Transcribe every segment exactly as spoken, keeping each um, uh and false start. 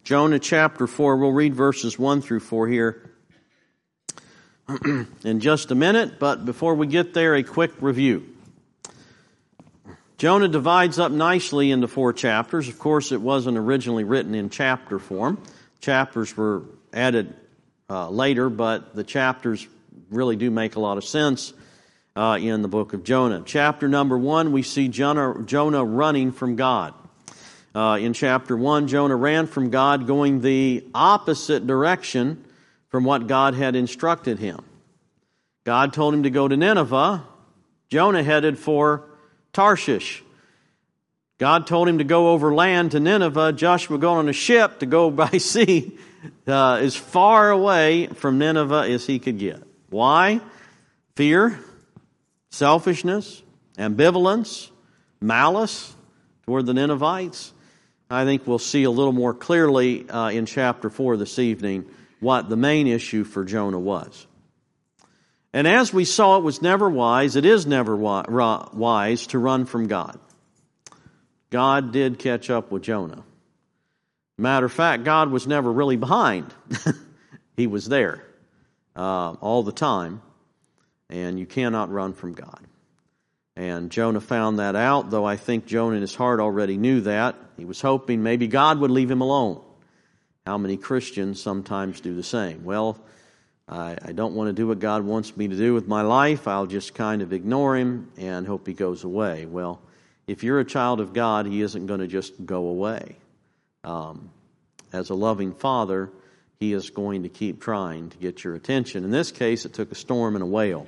Jonah chapter four, we'll read verses one through four here in just a minute, but before we get there, a quick review. Jonah divides up nicely into four chapters. Of course, it wasn't originally written in chapter form. Chapters were added uh, later, but the chapters really do make a lot of sense uh, in the book of Jonah. Chapter number one, we see Jonah, Jonah running from God. Uh, in chapter one, Jonah ran from God, going the opposite direction from what God had instructed him. God told him to go to Nineveh. Jonah headed for Tarshish. God told him to go over land to Nineveh. Joshua got on a ship to go by sea uh, as far away from Nineveh as he could get. Why? Fear, selfishness, ambivalence, malice toward the Ninevites. I think we'll see a little more clearly uh, in chapter four this evening what the main issue for Jonah was. And as we saw, it was never wise, it is never wise to run from God. God did catch up with Jonah. Matter of fact, God was never really behind. He was there uh, all the time, and you cannot run from God. And Jonah found that out, though I think Jonah in his heart already knew that. He was hoping maybe God would leave him alone. How many Christians sometimes do the same? Well, I, I don't want to do what God wants me to do with my life. I'll just kind of ignore him and hope he goes away. Well, if you're a child of God, he isn't going to just go away. Um, as a loving father, he is going to keep trying to get your attention. In this case, it took a storm and a whale.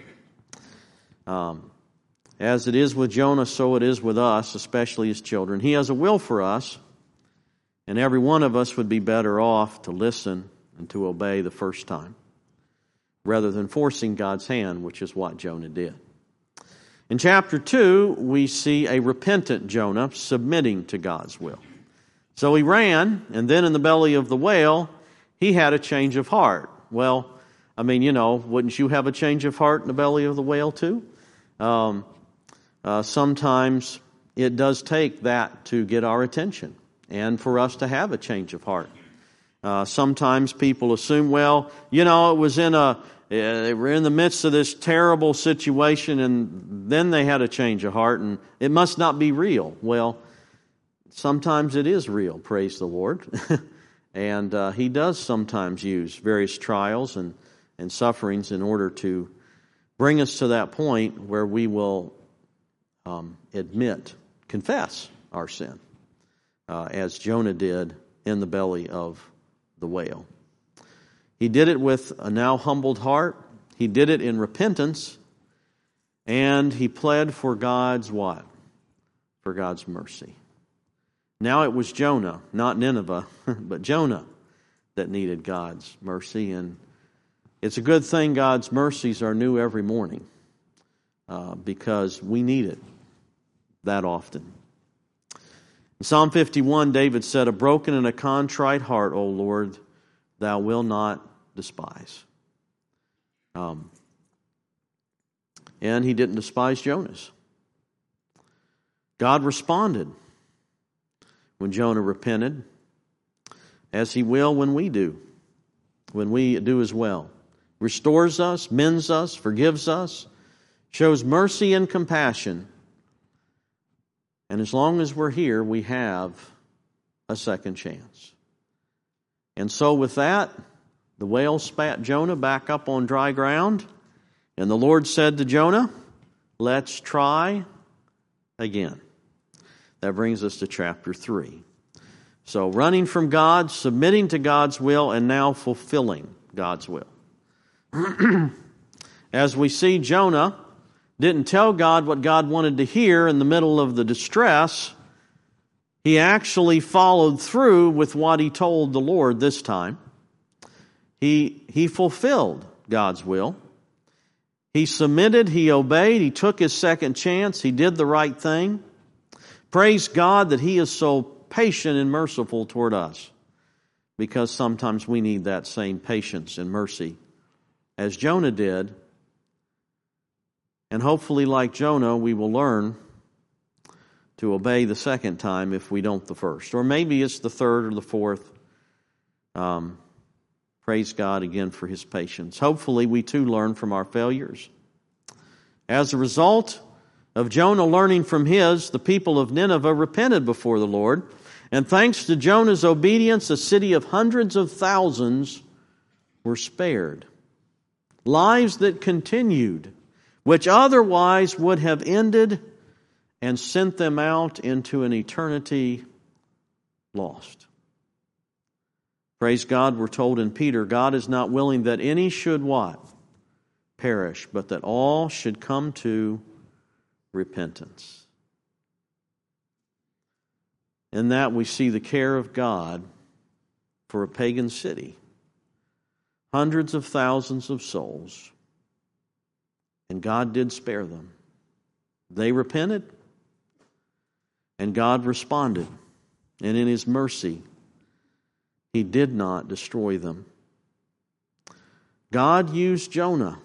Um, as it is with Jonah, so it is with us, especially as children. He has a will for us, and every one of us would be better off to listen and to obey the first time, rather than forcing God's hand, which is what Jonah did. In chapter two, we see a repentant Jonah submitting to God's will. So he ran, and then in the belly of the whale, he had a change of heart. Well, I mean, you know, wouldn't you have a change of heart in the belly of the whale too? Um, uh, sometimes it does take that to get our attention and for us to have a change of heart. Uh, sometimes people assume, well, you know, it was in a, they were in the midst of this terrible situation and then they had a change of heart and it must not be real. Well, sometimes it is real, praise the Lord. and uh, He does sometimes use various trials and, and sufferings in order to bring us to that point where we will um, admit, confess our sin, uh, as Jonah did in the belly of the whale. He did it with a now humbled heart. He did it in repentance. And he pled for God's what? For God's mercy. Now it was Jonah, not Nineveh, but Jonah that needed God's mercy. And it's a good thing God's mercies are new every morning uh, because we need it that often. In Psalm fifty-one, David said, "A broken and a contrite heart, O Lord, thou wilt not despise." Um, and he didn't despise Jonah's. God responded when Jonah repented, as he will when we do, when we do as well. Restores us, mends us, forgives us, shows mercy and compassion. And as long as we're here, we have a second chance. And so with that, the whale spat Jonah back up on dry ground. And the Lord said to Jonah, "Let's try again." That brings us to chapter three. So running from God, submitting to God's will, and now fulfilling God's will. As we see, Jonah didn't tell God what God wanted to hear in the middle of the distress. He actually followed through with what he told the Lord this time. He, he fulfilled God's will. He submitted, he obeyed, he took his second chance, he did the right thing. Praise God that he is so patient and merciful toward us, because sometimes we need that same patience and mercy as Jonah did. And hopefully, like Jonah, we will learn to obey the second time if we don't the first. Or maybe it's the third or the fourth. Um, praise God again for His patience. Hopefully we too learn from our failures. As a result of Jonah learning from his, the people of Nineveh repented before the Lord. And thanks to Jonah's obedience, a city of hundreds of thousands were spared. Lives that continued, which otherwise would have ended and sent them out into an eternity lost. Praise God, we're told in Peter, God is not willing that any should what? Perish, but that all should come to repentance. In that we see the care of God for a pagan city. Hundreds of thousands of souls. And God did spare them. They repented, and God responded. And in His mercy, He did not destroy them. God used Jonah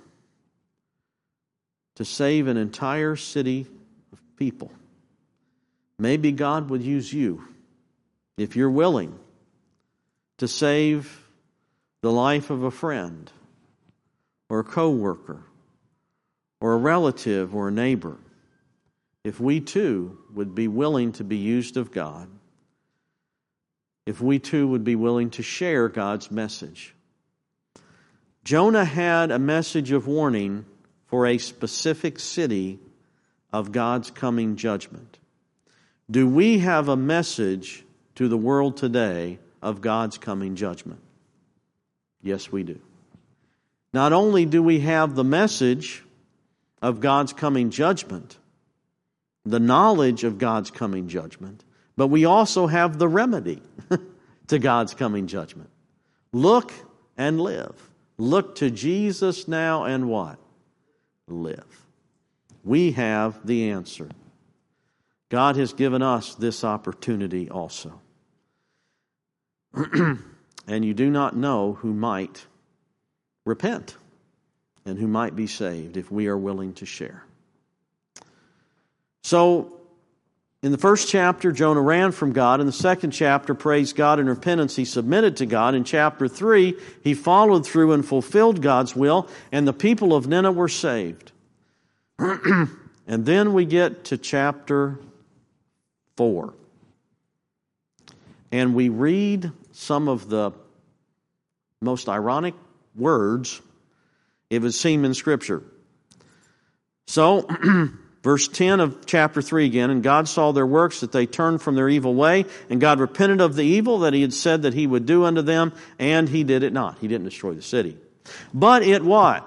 to save an entire city of people. Maybe God would use you, if you're willing, to save the life of a friend or a co-worker or a relative or a neighbor. If we too would be willing to be used of God, if we too would be willing to share God's message. Jonah had a message of warning for a specific city of God's coming judgment. Do we have a message to the world today of God's coming judgment? Yes, we do. Not only do we have the message of God's coming judgment, the knowledge of God's coming judgment, but we also have the remedy to God's coming judgment. Look and live. Look to Jesus now and what? Live. We have the answer. God has given us this opportunity also. And you do not know who might repent and who might be saved if we are willing to share. So, in the first chapter, Jonah ran from God. In the second chapter, praised God in repentance. He submitted to God. In chapter three, he followed through and fulfilled God's will, and the people of Nineveh were saved. And then we get to chapter four. And we read some of the most ironic words it would seem in Scripture. So, verse ten of chapter three again, and God saw their works, that they turned from their evil way, and God repented of the evil that He had said that He would do unto them, and He did it not. He didn't destroy the city. But it what?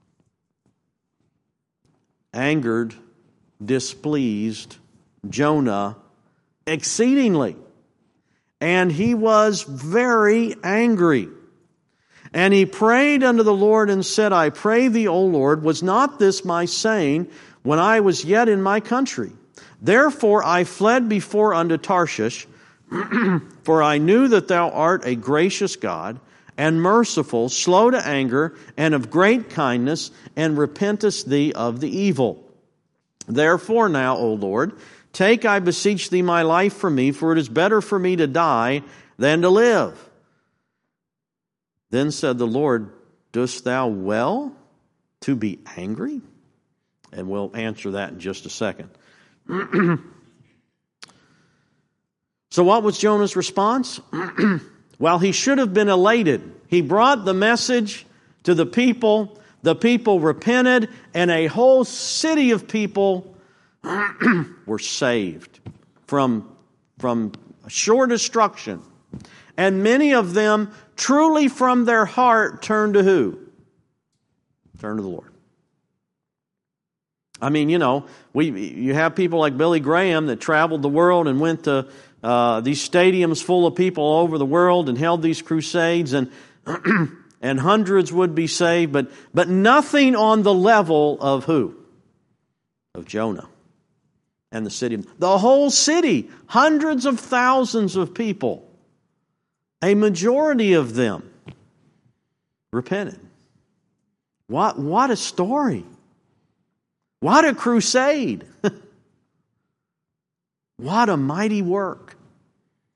Angered, displeased Jonah exceedingly. And he was very angry. And he prayed unto the Lord and said, I pray thee, O Lord, was not this my saying when I was yet in my country? Therefore I fled before unto Tarshish, for I knew that thou art a gracious God, and merciful, slow to anger, and of great kindness, and repentest thee of the evil. Therefore now, O Lord, take, I beseech thee, my life from me, for it is better for me to die than to live. Then said the Lord, dost thou well to be angry? And we'll answer that in just a second. So what was Jonah's response? Well, he should have been elated. He brought the message to the people. The people repented, and a whole city of people were saved from, from sure destruction. And many of them truly from their heart turned to who? Turned to the Lord. I mean, you know, we you have people like Billy Graham that traveled the world and went to uh, these stadiums full of people all over the world and held these crusades, and and hundreds would be saved, but but nothing on the level of who? Of Jonah and the city. The whole city, hundreds of thousands of people, a majority of them repented. What what a story! What a crusade! What a mighty work.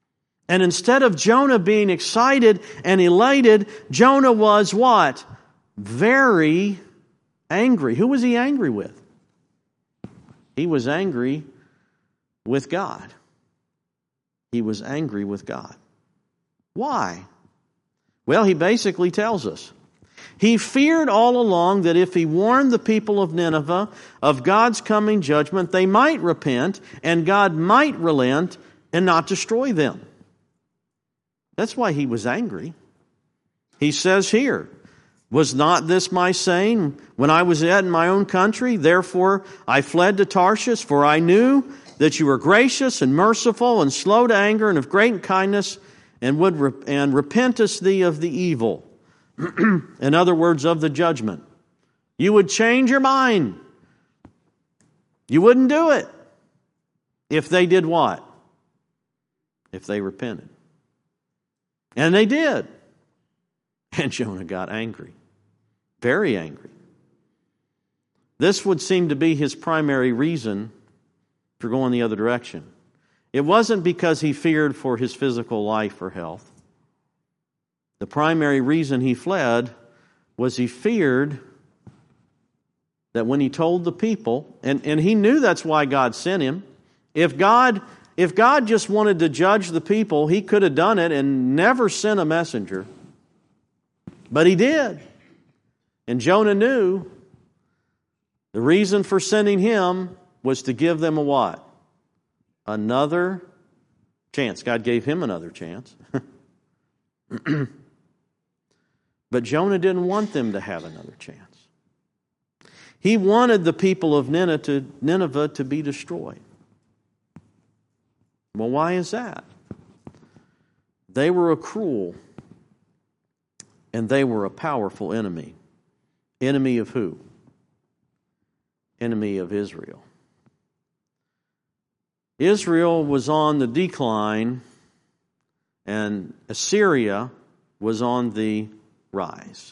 And instead of Jonah being excited and elated, Jonah was what? Very angry. Who was he angry with? He was angry with God. He was angry with God. Why? Well, he basically tells us. He feared all along that if he warned the people of Nineveh of God's coming judgment, they might repent and God might relent and not destroy them. That's why he was angry. He says here, was not this my saying when I was yet in my own country? Therefore I fled to Tarshish, for I knew that you were gracious and merciful and slow to anger and of great kindness, and would re- and repentest thee of the evil. In other words, of the judgment. You would change your mind. You wouldn't do it if they did what? If they repented. And they did. And Jonah got angry. Very angry. This would seem to be his primary reason for going the other direction. It wasn't because he feared for his physical life or health. The primary reason he fled was he feared that when he told the people, and, and he knew that's why God sent him. If God, if God just wanted to judge the people, he could have done it and never sent a messenger. But he did. And Jonah knew the reason for sending him was to give them a what? Another chance. God gave him another chance. But Jonah didn't want them to have another chance. He wanted the people of Nineveh to be destroyed. Well, why is that? They were a cruel and they were a powerful enemy. Enemy of who? Enemy of Israel. Israel was on the decline and Assyria was on the rise.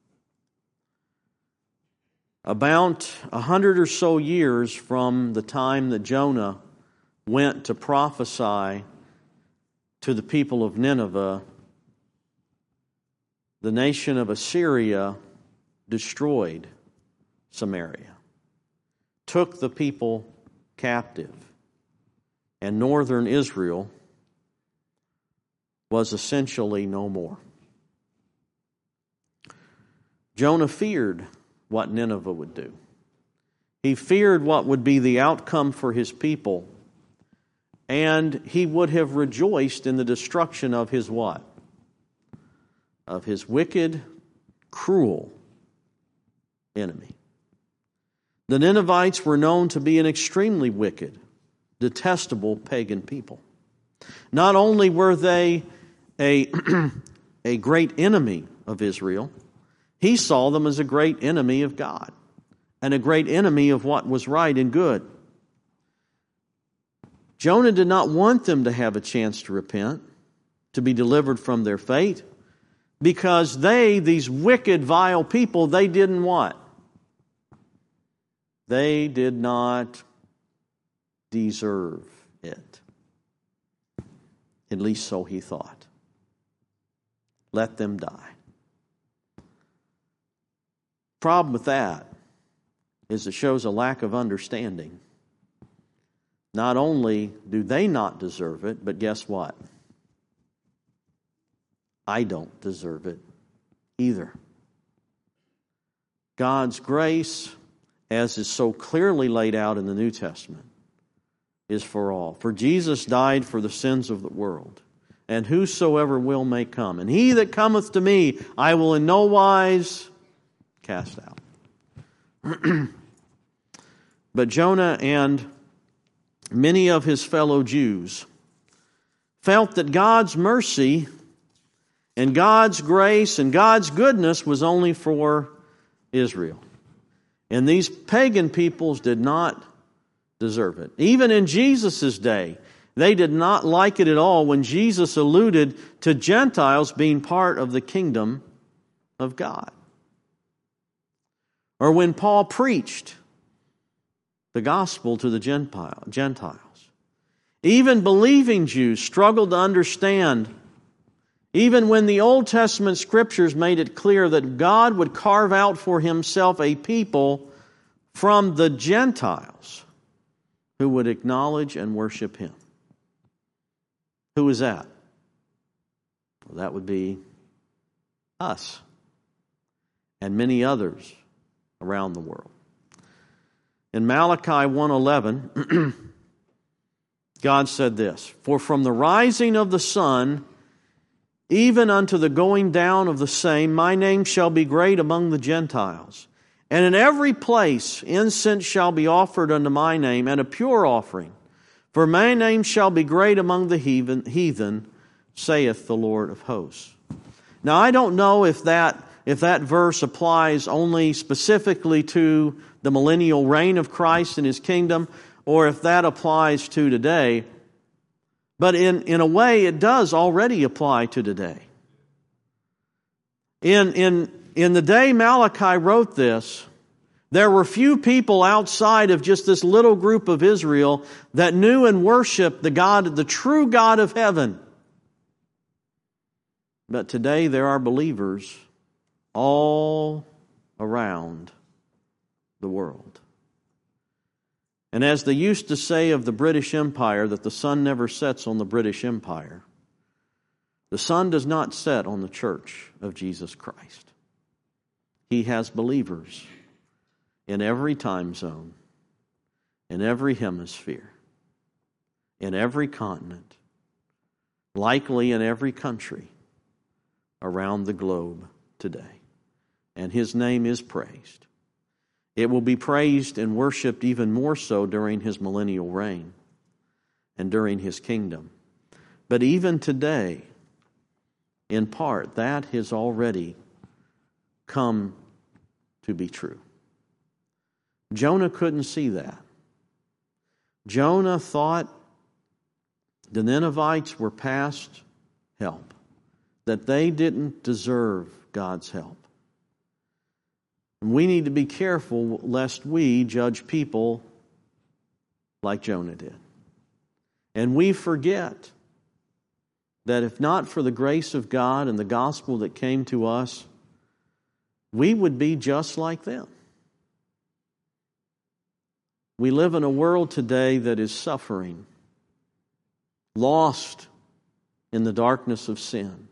About a hundred or so years from the time that Jonah went to prophesy to the people of Nineveh, the nation of Assyria destroyed Samaria, took the people captive, and northern Israel was essentially no more. Jonah feared what Nineveh would do. He feared what would be the outcome for his people, and he would have rejoiced in the destruction of his what? Of his wicked, cruel enemy. The Ninevites were known to be an extremely wicked, detestable pagan people. Not only were they a, a great enemy of Israel, he saw them as a great enemy of God and a great enemy of what was right and good. Jonah did not want them to have a chance to repent, to be delivered from their fate, because they, these wicked, vile people, they didn't what? They did not deserve it. At least so he thought. Let them die. Problem with that is it shows a lack of understanding. Not only do they not deserve it, but guess what? I don't deserve it either. God's grace, as is so clearly laid out in the New Testament, is for all. For Jesus died for the sins of the world, and whosoever will may come. And he that cometh to me, I will in no wise cast out. But Jonah and many of his fellow Jews felt that God's mercy and God's grace and God's goodness was only for Israel. And these pagan peoples did not deserve it. Even in Jesus' day, they did not like it at all when Jesus alluded to Gentiles being part of the kingdom of God. Or when Paul preached the gospel to the Gentiles. Even believing Jews struggled to understand, even when the Old Testament Scriptures made it clear that God would carve out for Himself a people from the Gentiles who would acknowledge and worship Him. Who is that? Well, that would be us and many others around the world. In Malachi one eleven, God said this, "For from the rising of the sun even unto the going down of the same, my name shall be great among the Gentiles. And in every place incense shall be offered unto my name, and a pure offering. For my name shall be great among the heathen, heathen, saith the Lord of hosts." Now I don't know if that, if that verse applies only specifically to the millennial reign of Christ and His kingdom, or if that applies to today. But in, in a way, it does already apply to today. In, in, in the day Malachi wrote this, there were few people outside of just this little group of Israel that knew and worshiped the God, the true God of heaven. But today there are believers all around the world. And as they used to say of the British Empire, that the sun never sets on the British Empire, the sun does not set on the church of Jesus Christ. He has believers in every time zone, in every hemisphere, in every continent, likely in every country around the globe today. And His name is praised. It will be praised and worshiped even more so during His millennial reign and during His kingdom. But even today, in part, that has already come to be true. Jonah couldn't see that. Jonah thought the Ninevites were past help, that they didn't deserve God's help. And we need to be careful lest we judge people like Jonah did. And we forget that if not for the grace of God and the gospel that came to us, we would be just like them. We live in a world today that is suffering, lost in the darkness of sin.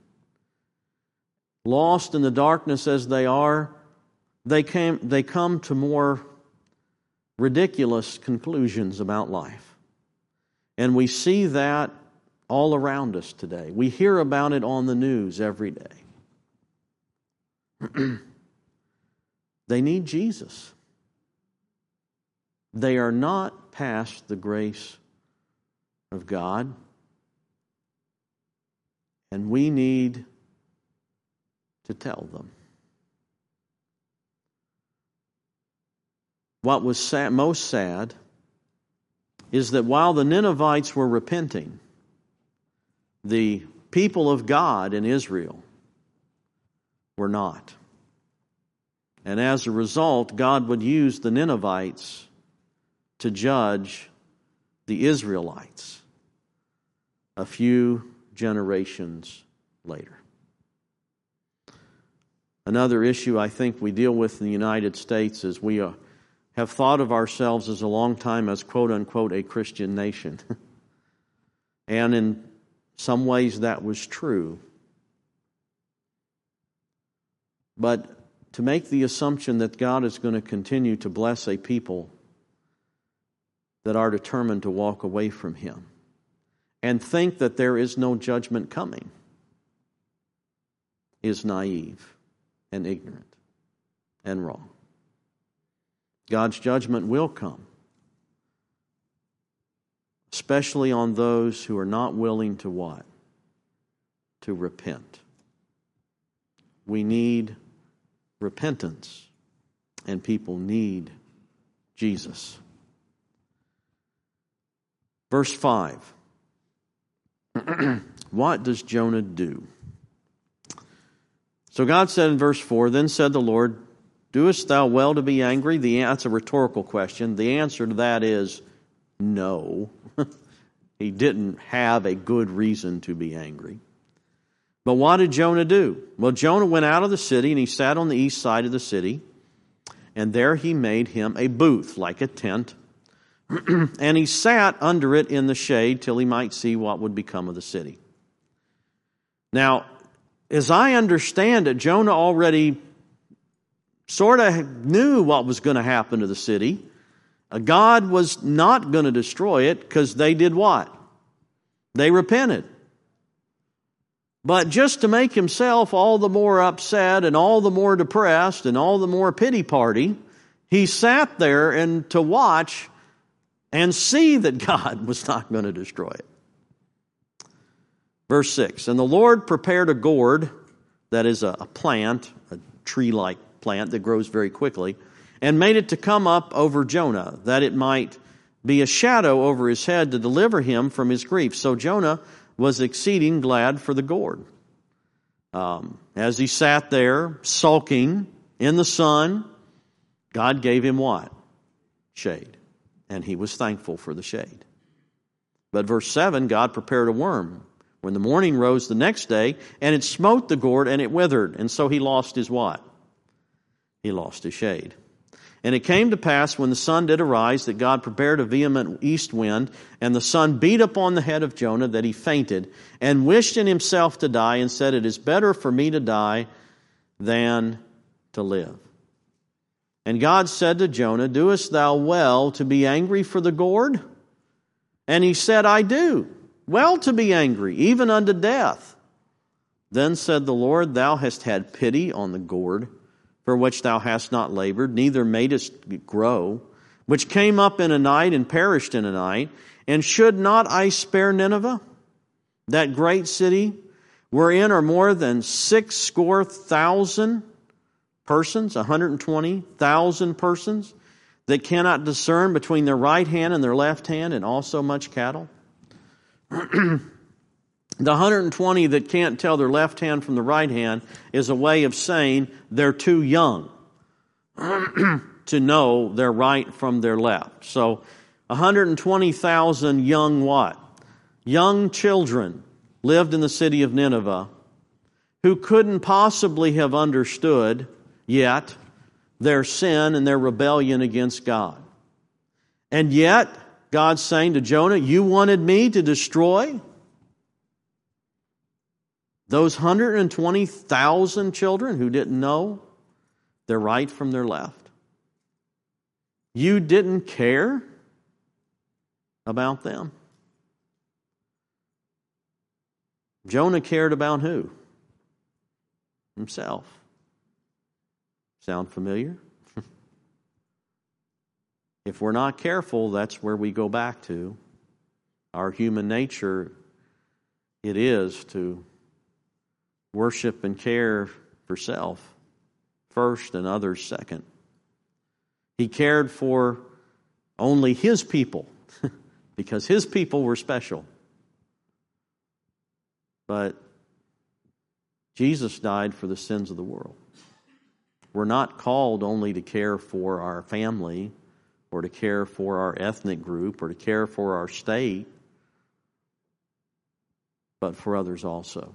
Lost in the darkness as they are, they came, they come to more ridiculous conclusions about life. And we see that all around us today. We hear about it on the news every day. They need Jesus. They are not past the grace of God. And we need to tell them. What was sad, most sad is that while the Ninevites were repenting, the people of God in Israel were not. And as a result, God would use the Ninevites to judge the Israelites a few generations later. Another issue I think we deal with in the United States is we uh, have thought of ourselves as a long time as quote-unquote a Christian nation. And in some ways that was true. But to make the assumption that God is going to continue to bless a people that are determined to walk away from Him and think that there is no judgment coming is naive and ignorant and wrong. God's judgment will come, especially on those who are not willing to what? To repent. We need repentance, and people need Jesus. Verse five. What does Jonah do? So God said in verse four, "Then said the Lord, doest thou well to be angry?" The, that's a rhetorical question. The answer to that is no. He didn't have a good reason to be angry. But what did Jonah do? Well, Jonah went out of the city and he sat on the east side of the city. And there he made him a booth, like a tent. And he sat under it in the shade till he might see what would become of the city. Now, as I understand it, Jonah already sort of knew what was going to happen to the city. God was not going to destroy it because they did what? They repented. But just to make himself all the more upset and all the more depressed and all the more pity party, he sat there and to watch and see that God was not going to destroy it. Verse six, and the Lord prepared a gourd, that is a, a plant, a tree-like plant that grows very quickly, and made it to come up over Jonah, that it might be a shadow over his head to deliver him from his grief. So Jonah was exceeding glad for the gourd. Um, as he sat there, sulking in the sun, God gave him what? Shade. And he was thankful for the shade. But verse seven, God prepared a worm. When the morning rose the next day, and it smote the gourd, and it withered. And so he lost his what? He lost his shade. And it came to pass when the sun did arise that God prepared a vehement east wind, and the sun beat upon the head of Jonah that he fainted, and wished in himself to die, and said, it is better for me to die than to live. And God said to Jonah, doest thou well to be angry for the gourd? And he said, I do. Well to be angry, even unto death. Then said the Lord, thou hast had pity on the gourd, for which thou hast not labored, neither madest it grow, which came up in a night and perished in a night. And should not I spare Nineveh, that great city, wherein are more than six score thousand persons, one hundred twenty thousand persons, that cannot discern between their right hand and their left hand, and also much cattle? The one hundred twenty that can't tell their left hand from the right hand is a way of saying they're too young to know their right from their left. So one hundred twenty thousand young what? Young children lived in the city of Nineveh who couldn't possibly have understood yet their sin and their rebellion against God. And yet, God's saying to Jonah, you wanted me to destroy those one hundred twenty thousand children who didn't know their right from their left? You didn't care about them? Jonah cared about who? Himself. Sound familiar? If we're not careful, that's where we go back to. Our human nature, it is to worship and care for self first and others second. He cared for only his people because his people were special. But Jesus died for the sins of the world. We're not called only to care for our family or to care for our ethnic group or to care for our state, but for others also.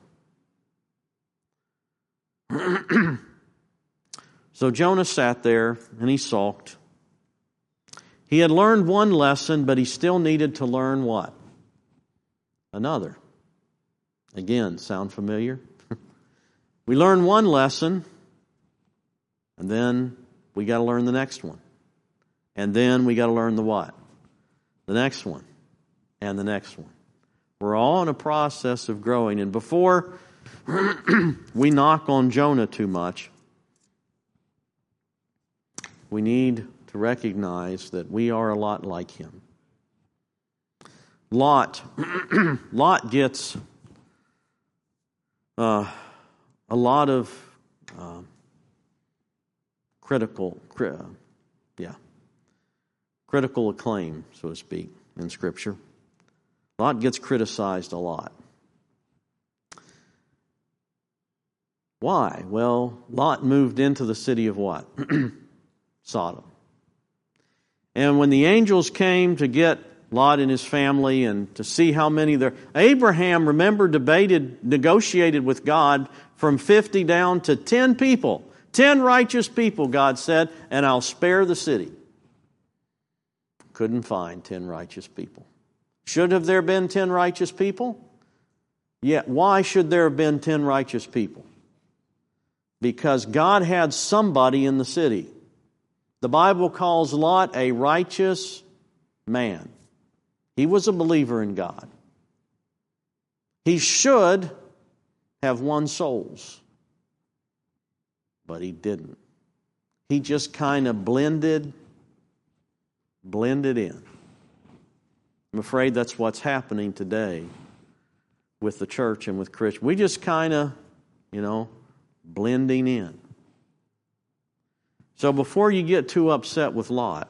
So Jonah sat there and he sulked. He had learned one lesson, but he still needed to learn what? Another. Again, sound familiar? We learn one lesson, and then we got to learn the next one. And then we got to learn the what? The next one. And the next one. We're all in a process of growing. And before we knock on Jonah too much, we need to recognize that we are a lot like him. Lot, Lot gets uh, a lot of uh, critical, cri- uh, yeah, critical acclaim, so to speak, in Scripture. Lot gets criticized a lot. Why? Well, Lot moved into the city of what? Sodom. And when the angels came to get Lot and his family, and to see how many there. Abraham, remember, debated, negotiated with God from fifty down to ten people. Ten righteous people, God said, and I'll spare the city. Couldn't find ten righteous people. Should have there been ten righteous people? Yet, why should there have been ten righteous people? Because God had somebody in the city. The Bible calls Lot a righteous man. He was a believer in God. He should have won souls, but he didn't. He just kind of blended, blended in. I'm afraid that's what's happening today with the church and with Christians. We just kind of, you know, blending in. So before you get too upset with Lot,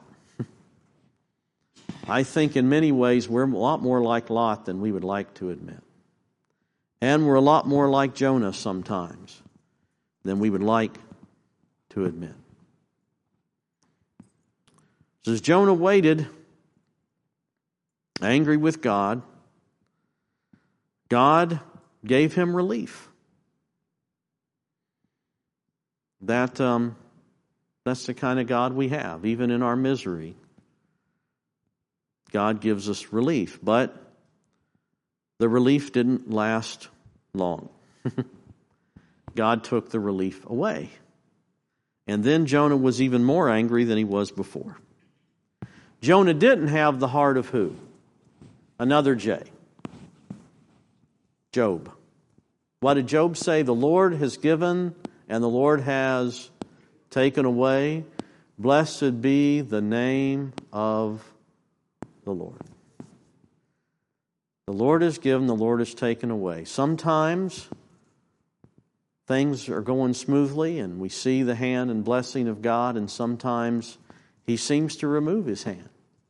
I think in many ways we're a lot more like Lot than we would like to admit. And we're a lot more like Jonah sometimes than we would like to admit. So as Jonah waited, angry with God, God gave him relief. That um, that's the kind of God we have, even in our misery. God gives us relief, but the relief didn't last long. God took the relief away. And then Jonah was even more angry than he was before. Jonah didn't have the heart of who? Another J. Job. What did Job say? The Lord has given and the Lord has taken away. Blessed be the name of the Lord. The Lord has given, the Lord has taken away. Sometimes things are going smoothly and we see the hand and blessing of God, and sometimes He seems to remove His hand.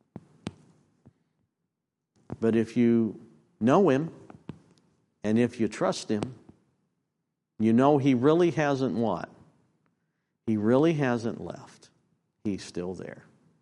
But if you know Him and if you trust Him, you know He really hasn't what? He really hasn't left. He's still there.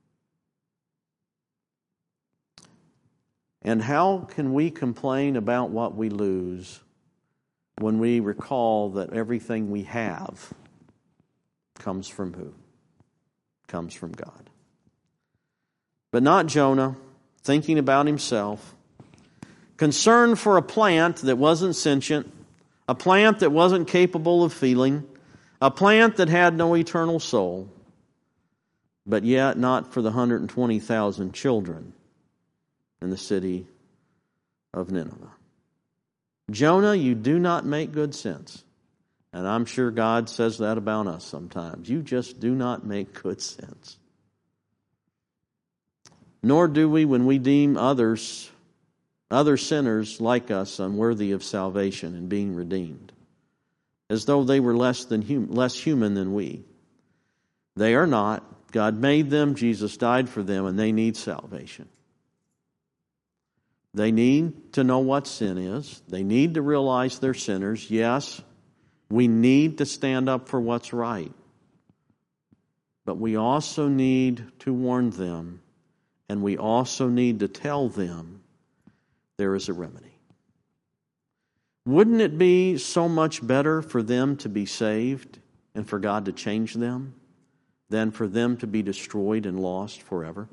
And how can we complain about what we lose when we recall that everything we have comes from who? Comes from God. But not Jonah, thinking about himself, concerned for a plant that wasn't sentient, a plant that wasn't capable of feeling, a plant that had no eternal soul, but yet not for the one hundred twenty thousand children in the city of Nineveh. Jonah, you do not make good sense. And I'm sure God says that about us sometimes. You just do not make good sense. Nor do we when we deem others, other sinners like us, unworthy of salvation and being redeemed, as though they were less than hum- less human than we. They are not. God made them, Jesus died for them, and they need salvation. They need to know what sin is. They need to realize they're sinners. Yes, we need to stand up for what's right. But we also need to warn them, and we also need to tell them there is a remedy. Wouldn't it be so much better for them to be saved and for God to change them than for them to be destroyed and lost forever?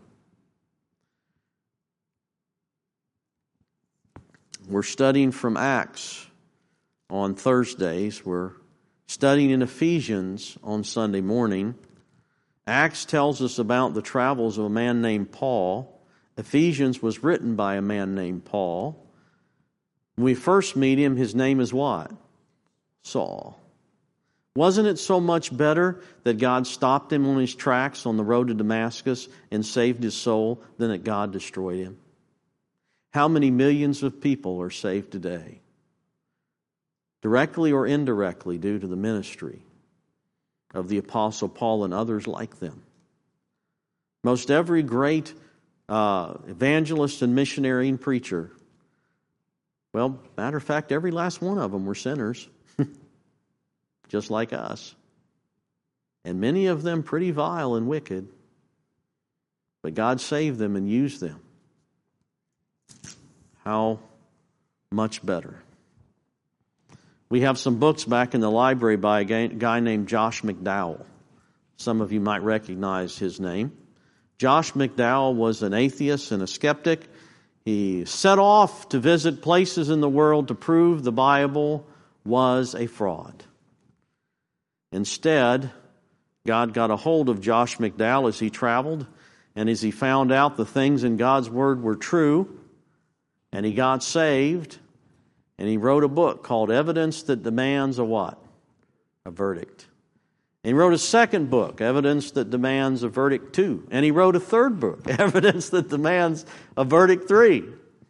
We're studying from Acts on Thursdays. We're studying in Ephesians on Sunday morning. Acts tells us about the travels of a man named Paul. Ephesians was written by a man named Paul. When we first meet him, his name is what? Saul. Wasn't it so much better that God stopped him on his tracks on the road to Damascus and saved his soul than that God destroyed him? How many millions of people are saved today, directly or indirectly, due to the ministry of the Apostle Paul and others like them? Most every great uh, evangelist and missionary and preacher, well, matter of fact, every last one of them were sinners, just like us. And many of them pretty vile and wicked, but God saved them and used them. How much better. We have some books back in the library by a guy named Josh McDowell. Some of you might recognize his name. Josh McDowell was an atheist and a skeptic. He set off to visit places in the world to prove the Bible was a fraud. Instead, God got a hold of Josh McDowell as he traveled, and as he found out the things in God's Word were true, and he got saved, and he wrote a book called Evidence That Demands a what? A Verdict. And he wrote a second book, Evidence That Demands a Verdict two. And he wrote a third book, Evidence That Demands a Verdict three.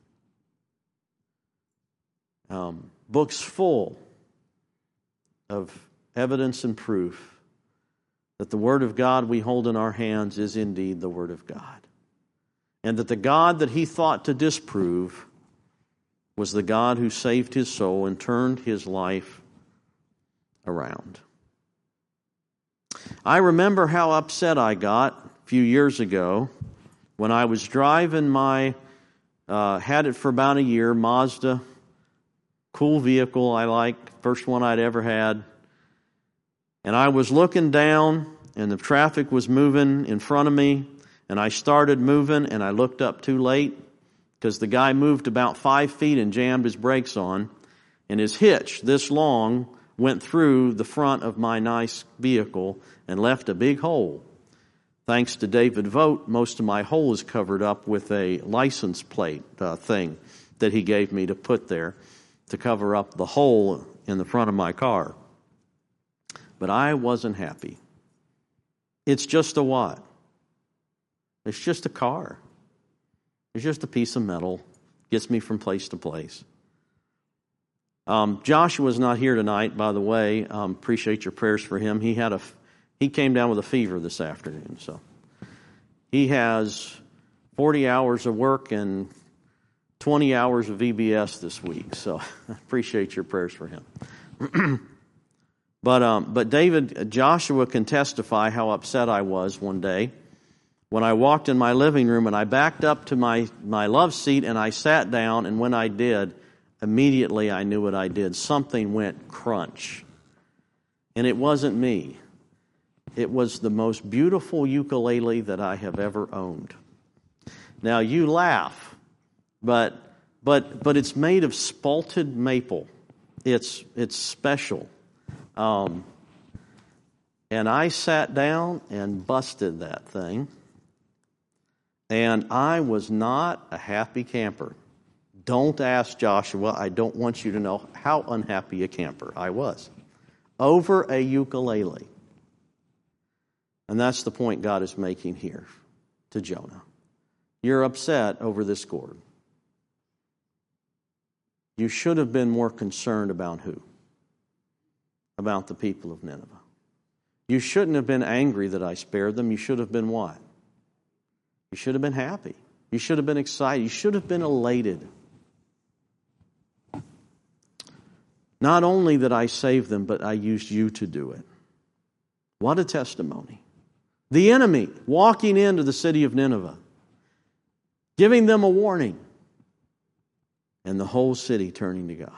Um, books full of evidence and proof that the Word of God we hold in our hands is indeed the Word of God. And that the God that he thought to disprove was the God who saved his soul and turned his life around. I remember how upset I got a few years ago when I was driving my, uh, had it for about a year, Mazda, cool vehicle I like, first one I'd ever had. And I was looking down and the traffic was moving in front of me, and I started moving and I looked up too late because the guy moved about five feet and jammed his brakes on, and his hitch, this long, went through the front of my nice vehicle and left a big hole. Thanks to David Vogt, most of my hole is covered up with a license plate uh, thing that he gave me to put there to cover up the hole in the front of my car. But I wasn't happy. It's just a what? It's just a car. It's just a piece of metal. Gets me from place to place. Um, Joshua's not here tonight, by the way. Um, appreciate your prayers for him. He had a, he came down with a fever this afternoon. So he has forty hours of work and twenty hours of V B S this week. So I appreciate your prayers for him. But um, but David, Joshua can testify how upset I was one day when I walked in my living room and I backed up to my, my love seat and I sat down, and when I did, immediately I knew what I did. Something went crunch. And it wasn't me. It was the most beautiful ukulele that I have ever owned. Now you laugh, but but but it's made of spalted maple. It's it's special. Um, and I sat down and busted that thing. And I was not a happy camper. Don't ask Joshua. I don't want you to know how unhappy a camper I was over a ukulele. And that's the point God is making here to Jonah. You're upset over this gourd. You should have been more concerned about who? About the people of Nineveh. You shouldn't have been angry that I spared them. You should have been what? You should have been happy. You should have been excited. You should have been elated. Not only that I saved them, but I used you to do it. What a testimony. The enemy walking into the city of Nineveh, giving them a warning, and the whole city turning to God.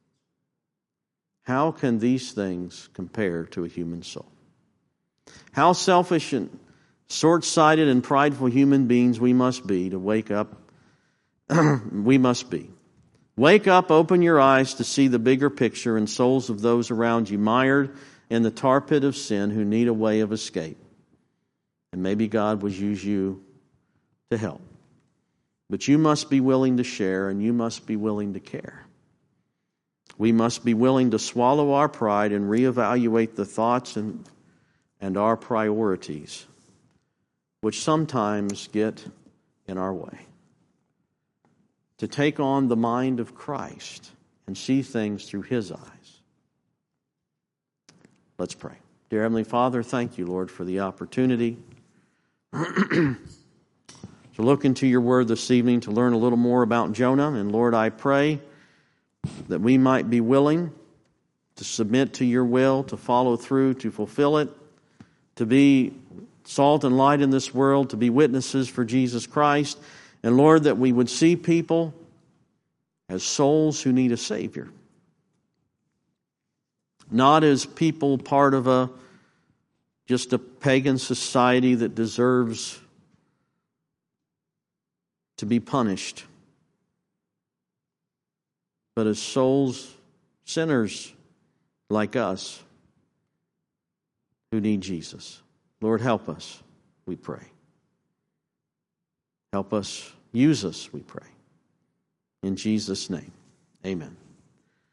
How can these things compare to a human soul? How selfish and short-sighted and prideful human beings we must be to wake up. we must be. Wake up, open your eyes to see the bigger picture and souls of those around you mired in the tar pit of sin who need a way of escape. And maybe God will use you to help. But you must be willing to share, and you must be willing to care. We must be willing to swallow our pride and reevaluate the thoughts and, and our priorities, which sometimes get in our way. To take on the mind of Christ and see things through His eyes. Let's pray. Dear Heavenly Father, thank you, Lord, for the opportunity to look into your word this evening, to learn a little more about Jonah. And Lord, I pray that we might be willing to submit to your will, to follow through, to fulfill it, to be salt and light in this world, to be witnesses for Jesus Christ, And Lord, that we would see people as souls who need a Savior. Not as people part of a just a pagan society that deserves to be punished, but as souls, sinners like us, who need Jesus. Lord, help us, we pray. Help us, use us, we pray. In Jesus' name, amen.